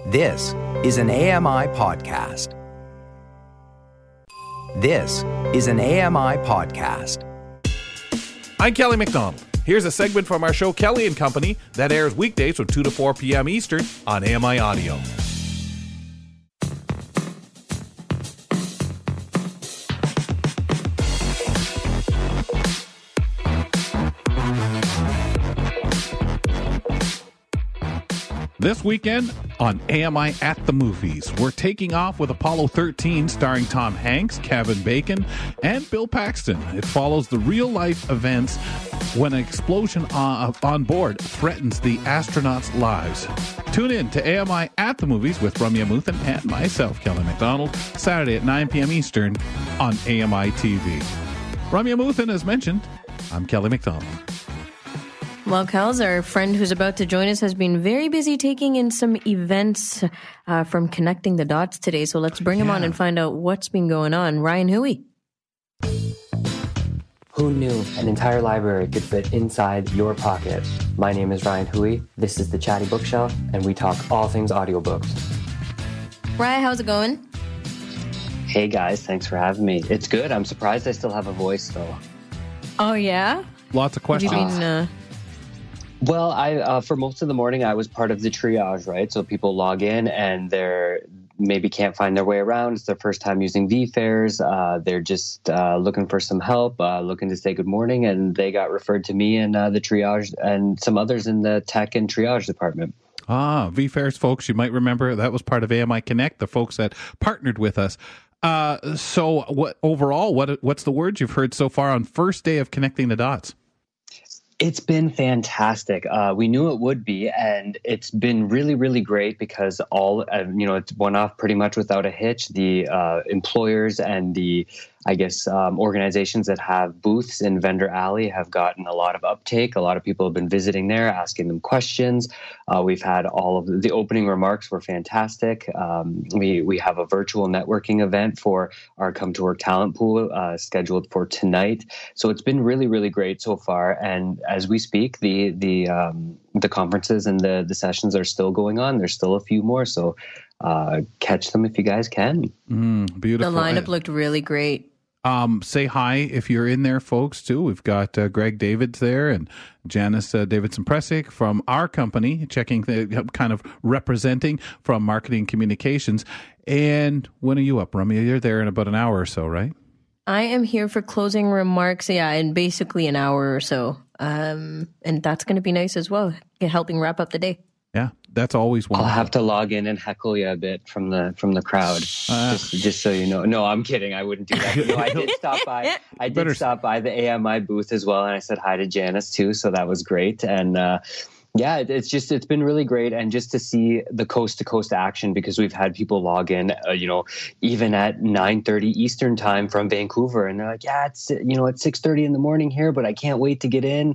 This is an AMI podcast. This is an AMI podcast. I'm Kelly McDonald. Here's a segment from our show Kelly and Company that airs weekdays from 2 to 4 p.m. Eastern on AMI Audio. This weekend on AMI at the Movies, we're taking off with Apollo 13 starring Tom Hanks, Kevin Bacon, and Bill Paxton. It follows the real-life events when an explosion on board threatens the astronauts' lives. Tune in to AMI at the Movies with Ramya Muthan and myself, Kelly McDonald, Saturday at 9 p.m. Eastern on AMI TV. Ramya Muthan, as mentioned, I'm Kelly McDonald. Well, Kels, our friend who's about to join us has been very busy taking in some events from Connecting the Dots today. So let's bring him on and find out what's been going on. Ryan Huey. Who knew an entire library could fit inside your pocket? My name is Ryan Huey. This is the Chatty Bookshelf, and we talk all things audiobooks. Ryan, how's it going? Hey guys, thanks for having me. It's good. I'm surprised I still have a voice though. Oh, yeah? Lots of questions. What do you mean, Well, I for most of the morning, I was part of the triage, right? So people log in and they're maybe can't find their way around. It's their first time using VFairs. They're just looking for some help, looking to say good morning. And they got referred to me and the triage and some others in the tech and triage department. VFairs folks, you might remember that was part of AMI Connect, the folks that partnered with us. So what's the word you've heard so far on first day of Connecting the Dots? It's been fantastic. We knew it would be, and it's been really, really great because it's went off pretty much without a hitch. The employers and the, organizations that have booths in Vendor Alley have gotten a lot of uptake. A lot of people have been visiting there, asking them questions. We've had all of the opening remarks were fantastic. We have a virtual networking event for our Come to Work talent pool scheduled for tonight. So it's been really, really great so far. And as we speak, the conferences and the sessions are still going on. There's still a few more. So catch them if you guys can. Beautiful. The lineup looked really great. Say hi if you're in there, folks, too. We've got Greg Davids there and Janice Davidson-Pressick from our company, kind of representing from Marketing Communications. And when are you up, Ramya? You're there in about an hour or so, right? I am here for closing remarks, in basically an hour or so. And that's going to be nice as well, helping wrap up the day. Yeah, that's always wonderful. I'll have to log in and heckle you a bit from the crowd, just so you know. No, I'm kidding. I wouldn't do that. But no, I did stop by. I did stop by the AMI booth as well, and I said hi to Janice too. So that was great. And it's been really great, and just to see the coast to coast action, because we've had people log in, even at 9:30 Eastern time from Vancouver, and they're like, it's at 6:30 in the morning here, but I can't wait to get in.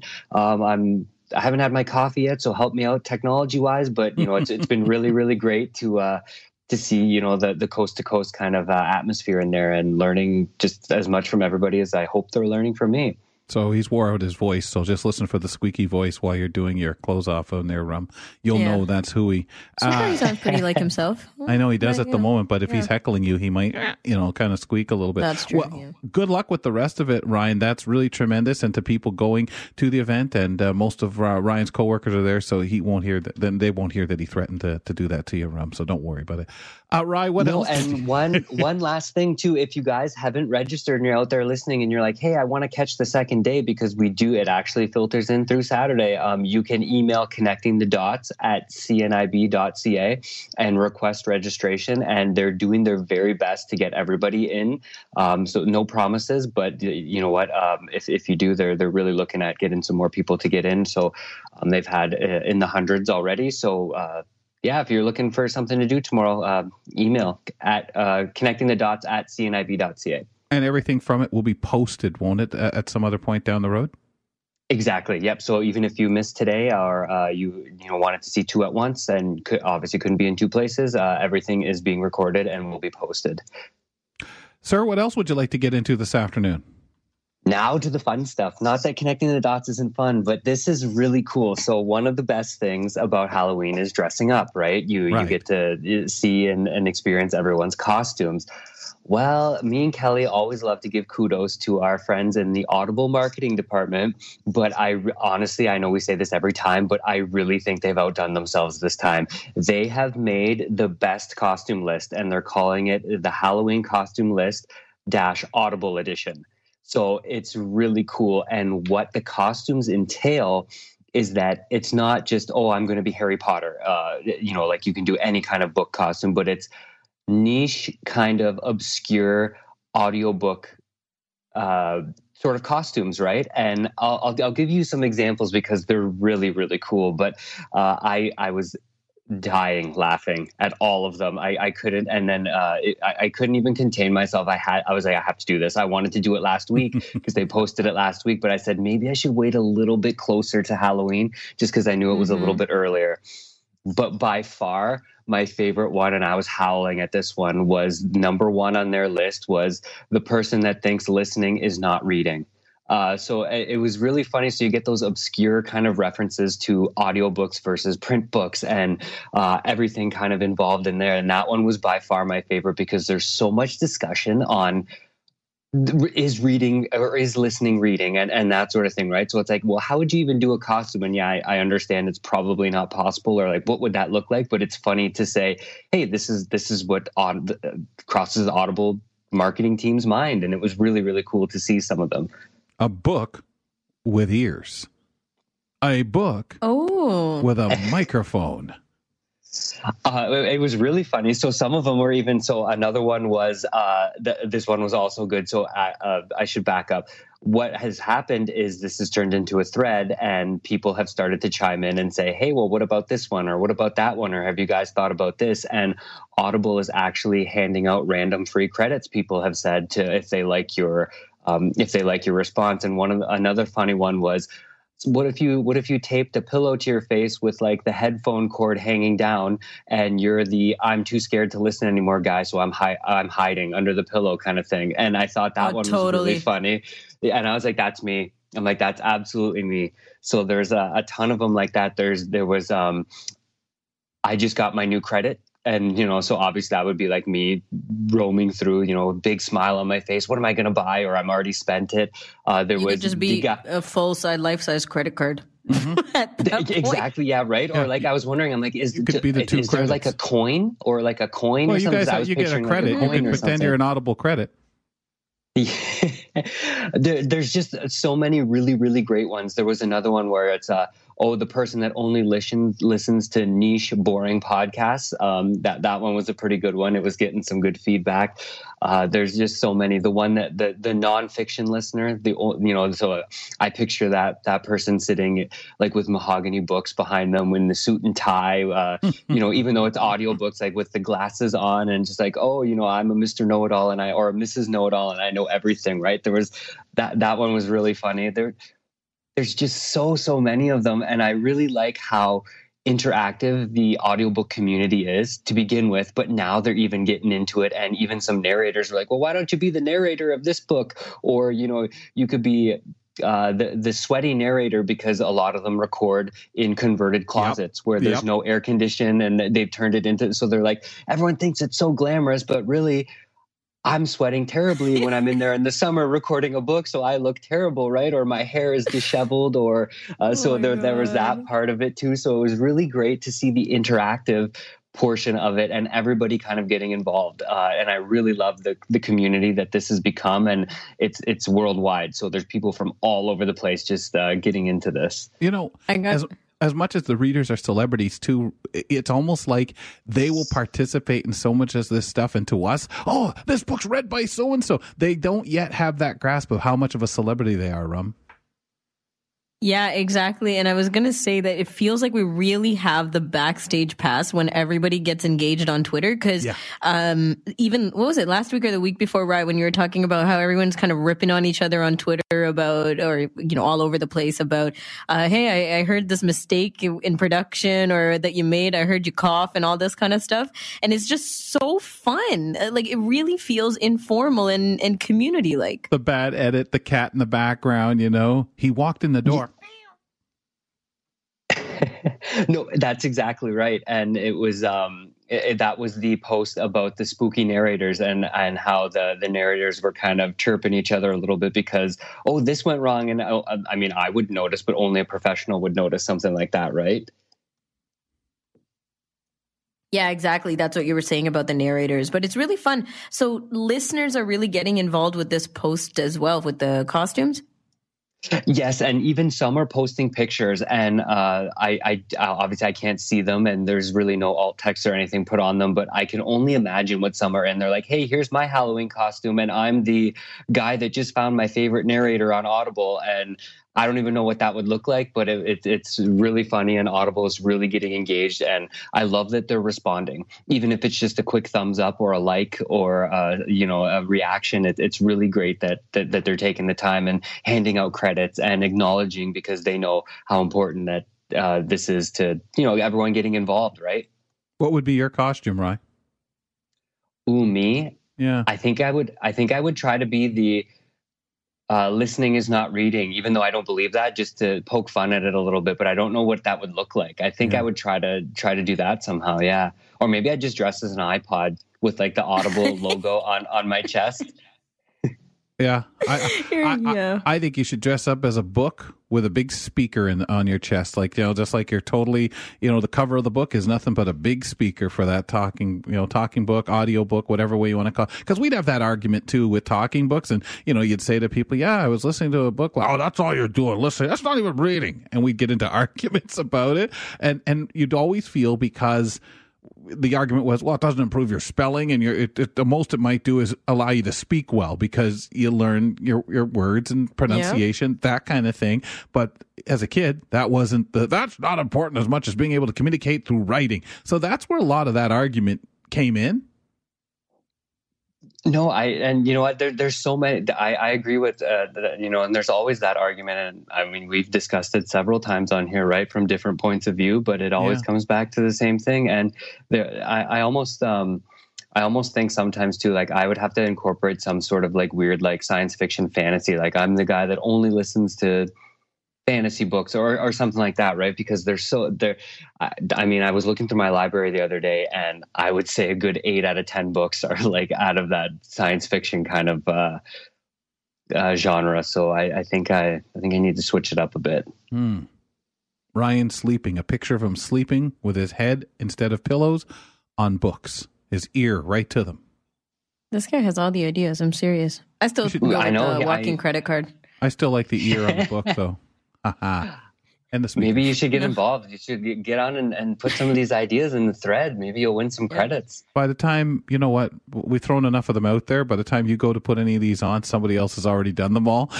I haven't had my coffee yet, so help me out technology wise. But it's been really, really great to see the coast to coast kind of atmosphere in there, and learning just as much from everybody as I hope they're learning from me. So he's wore out his voice, so just listen for the squeaky voice while you're doing your close off on there, Rum. You'll know that's Huey. So he sounds pretty like himself. I know he does at the moment, but if he's heckling you, he might, kind of squeak a little bit. That's true. Well, good luck with the rest of it, Ryan. That's really tremendous. And to people going to the event, and most of Ryan's coworkers are there, so he won't hear that. Then they won't hear that he threatened to do that to you, Rum. So don't worry about it. Ryan, what else? And one last thing too, if you guys haven't registered and you're out there listening and you're like, hey, I want to catch the second day, because it actually filters in through Saturday. You can email connectingthedots@cnib.ca and request registration, and they're doing their very best to get everybody in. So no promises, but you know what? If you do, they're really looking at getting some more people to get in. So they've had in the hundreds already. So if you're looking for something to do tomorrow, email at connectingthedots@cnib.ca. And everything from it will be posted, won't it, at some other point down the road? Exactly. Yep. So even if you missed today, or you wanted to see two at once and obviously couldn't be in two places, everything is being recorded and will be posted. Sir, what else would you like to get into this afternoon? Now to the fun stuff. Not that connecting the dots isn't fun, but this is really cool. So one of the best things about Halloween is dressing up, right? You get to see and experience everyone's costumes. Well, me and Kelly always love to give kudos to our friends in the Audible marketing department, but honestly, I know we say this every time, but I really think they've outdone themselves this time. They have made the best costume list, and they're calling it the Halloween Costume List - Audible Edition. So it's really cool. And what the costumes entail is that it's not just, I'm going to be Harry Potter. Like you can do any kind of book costume, but it's niche kind of obscure audiobook sort of costumes, right? And I'll give you some examples because they're really, really cool. But I was dying laughing at all of them. I couldn't, and then I couldn't even contain myself. I was like, I have to do this. I wanted to do it last week because they posted it last week, but I said maybe I should wait a little bit closer to Halloween just because I knew it was a little bit earlier. But by far my favorite one, and I was howling at this one, was number one on their list was the person that thinks listening is not reading. So it was really funny. So you get those obscure kind of references to audiobooks versus print books and everything kind of involved in there. And that one was by far my favorite because there's so much discussion on is reading or is listening reading and that sort of thing, right? So it's like, well, how would you even do a costume? And yeah, I understand it's probably not possible, or like, what would that look like? But it's funny to say, hey, this is what crosses the Audible marketing team's mind. And it was really, really cool to see some of them. A book with ears. A book with a microphone. It was really funny. So some of them were even, so another one was, this one was also good. So I should back up. What has happened is this has turned into a thread and people have started to chime in and say, hey, well, what about this one? Or what about that one? Or have you guys thought about this? And Audible is actually handing out random free credits. People have said to, if they like your response. And another funny one was, what if you taped a pillow to your face with like the headphone cord hanging down and you're the I'm too scared to listen anymore guy, so I'm hiding under the pillow kind of thing. And I thought that one was really funny. And I was like, that's me. I'm like, that's absolutely me. So there's a ton of them like that. There was I just got my new credit. And, so obviously that would be like me roaming through, big smile on my face. What am I going to buy? Or I'm already spent it. You could just be a full-size, life-size credit card. Mm-hmm. Exactly. Yeah. Right. Yeah. Or like, I was wondering, I'm like, is there like a coin or like a coin? Well, or something? You guys, you get a credit. You can pretend you're an Audible credit. There's just so many really, really great ones. There was another one where it's the person that only listens to niche, boring podcasts. That one was a pretty good one. It was getting some good feedback. There's just so many. The one that the nonfiction listener, so I picture that person sitting like with mahogany books behind them in the suit and tie, even though it's audiobooks, like with the glasses on and just like, I'm a Mr. Know-It-All or a Mrs. Know-It-All and I know everything, right? There was that one was really funny. There's just so many of them. And I really like how interactive the audiobook community is to begin with, but now they're even getting into it. And even some narrators are like, well, why don't you be the narrator of this book? Or, you could be the sweaty narrator, because a lot of them record in converted closets where there's no air condition and they've turned it into, so they're like, everyone thinks it's so glamorous, but really I'm sweating terribly when I'm in there in the summer recording a book, so I look terrible, right? Or my hair is disheveled, or there was that part of it too. So it was really great to see the interactive portion of it and everybody kind of getting involved. And I really love the community that this has become, and it's worldwide. So there's people from all over the place just getting into this. As much as the readers are celebrities too, it's almost like they will participate in so much of this stuff, and to us, this book's read by so-and-so. They don't yet have that grasp of how much of a celebrity they are, Rum. Yeah, exactly. And I was going to say that it feels like we really have the backstage pass when everybody gets engaged on Twitter. Because even, what was it, last week or the week before, right, when you were talking about how everyone's kind of ripping on each other on Twitter about, or, you know, all over the place about, hey, I heard this mistake in production or that you made. I heard you cough and all this kind of stuff. And it's just so fun. Like, it really feels informal and community-like. The bad edit, the cat in the background, you know, he walked in the door. No, that's exactly right. And it was that was the post about the spooky narrators and how the narrators were kind of chirping each other a little bit because, oh, this went wrong. And I mean, I would notice, but only a professional would notice something like that, right? Yeah, exactly. That's what you were saying about the narrators. But it's really fun. So listeners are really getting involved with this post as well with the costumes? Yes, and even some are posting pictures, and I obviously I can't see them, and there's really no alt text or anything put on them, but I can only imagine what some are in. They're like, hey, here's my Halloween costume, and I'm the guy that just found my favorite narrator on Audible, and I don't even know what that would look like, but it's really funny, and Audible is really getting engaged, and I love that they're responding, even if it's just a quick thumbs up or a like or a reaction. It's really great that they're taking the time and handing out credits and acknowledging because they know how important that this is to everyone getting involved, right? What would be your costume, Rye? Ooh, me? Yeah, I think I would try to be the. Listening is not reading, even though I don't believe that, just to poke fun at it a little bit, but I don't know what that would look like. I think I would try to do that somehow. Yeah. Or maybe I'd just dress as an iPod with like the Audible logo on my chest. Yeah. I think you should dress up as a book with a big speaker on your chest. Like, just like you're totally, the cover of the book is nothing but a big speaker for that talking book, audio book, whatever way you want to call it. Because we'd have that argument too with talking books. And, you'd say to people, yeah, I was listening to a book. Well, oh, that's all you're doing. Listening. That's not even reading. And we'd get into arguments about it. And you'd always feel because the argument was, well, it doesn't improve your spelling, and the most it might do is allow you to speak well because you learn your words and pronunciation, that kind of thing. But as a kid, that's not important as much as being able to communicate through writing. So that's where a lot of that argument came in. No, and you know what? There's so many. I agree with and there's always that argument, and I mean we've discussed it several times on here, right, from different points of view, but it always comes back to the same thing. And I almost think sometimes too, like I would have to incorporate some sort of like weird like science fiction fantasy. Like I'm the guy that only listens to fantasy books or something like that, right? Because I mean, I was looking through my library the other day, and I would say a good 8 out of 10 books are like out of that science fiction kind of genre. So I think I need to switch it up a bit. Ryan sleeping, a picture of him sleeping with his head instead of pillows on books, his ear right to them. This guy has all the ideas. I'm serious. I still go with the walking credit card. I still like the ear on the book though. And maybe you should get involved. You should get on and put some of these ideas in the thread. Maybe you'll win some credits. By the time, you know what, we've thrown enough of them out there. By the time you go to put any of these on, somebody else has already done them all.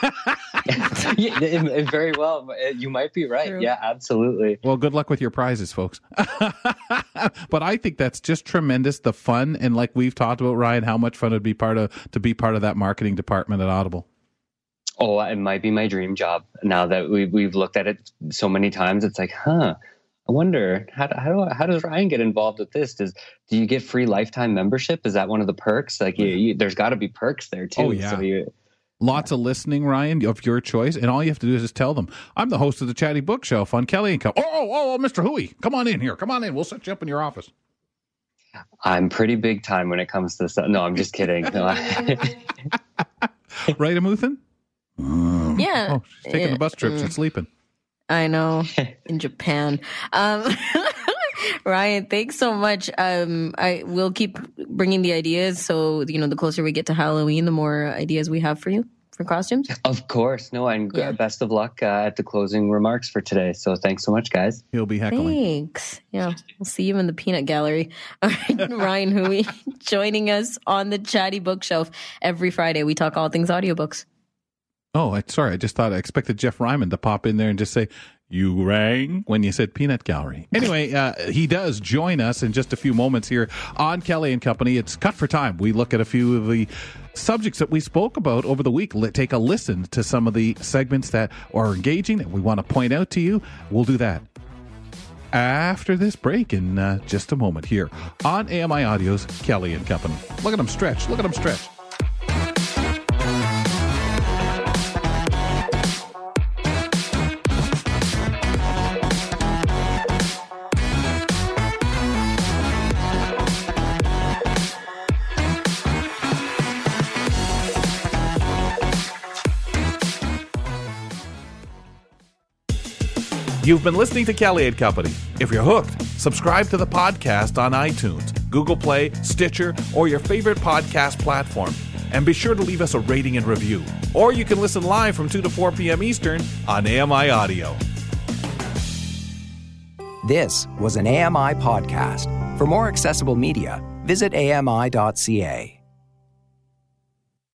Yeah, very well. You might be right. True. Yeah, absolutely. Well, good luck with your prizes, folks. But I think that's just tremendous. The fun, and like we've talked about, Ryan, how much fun it'd be to be part of that marketing department at Audible. Oh, it might be my dream job. Now that we've looked at it so many times, it's like, I wonder how does Ryan get involved with this? Do you get free lifetime membership? Is that one of the perks? Like, there's got to be perks there too. Oh yeah. So lots of listening, Ryan, of your choice, and all you have to do is just tell them, I'm the host of the Chatty Bookshelf on Kelly & Co. Oh, Mr. Hooey, come on in here. Come on in. We'll set you up in your office. I'm pretty big time when it comes to stuff. No, I'm just kidding. No. Right, Amuthan? Yeah. Oh, she's taking the bus trip. She's sleeping. I know. In Japan. Ryan, thanks so much. I will keep bringing the ideas. So, the closer we get to Halloween, the more ideas we have for you for costumes. Of course. No, and best of luck at the closing remarks for today. So thanks so much, guys. He'll be heckling. Thanks. Yeah. We'll see you in the peanut gallery. All right, Ryan Hooey joining us on the Chatty Bookshelf every Friday. We talk all things audiobooks. Oh, sorry. I just thought I expected Jeff Ryman to pop in there and just say, "You rang," when you said peanut gallery. Anyway, he does join us in just a few moments here on Kelly and Company. It's Cut for Time. We look at a few of the subjects that we spoke about over the week. Take a listen to some of the segments that are engaging that we want to point out to you. We'll do that after this break in just a moment here on AMI Audio's Kelly and Company. Look at him stretch. Look at him stretch. You've been listening to Kelly and Company. If you're hooked, subscribe to the podcast on iTunes, Google Play, Stitcher, or your favorite podcast platform. And be sure to leave us a rating and review. Or you can listen live from 2 to 4 p.m. Eastern on AMI Audio. This was an AMI podcast. For more accessible media, visit ami.ca.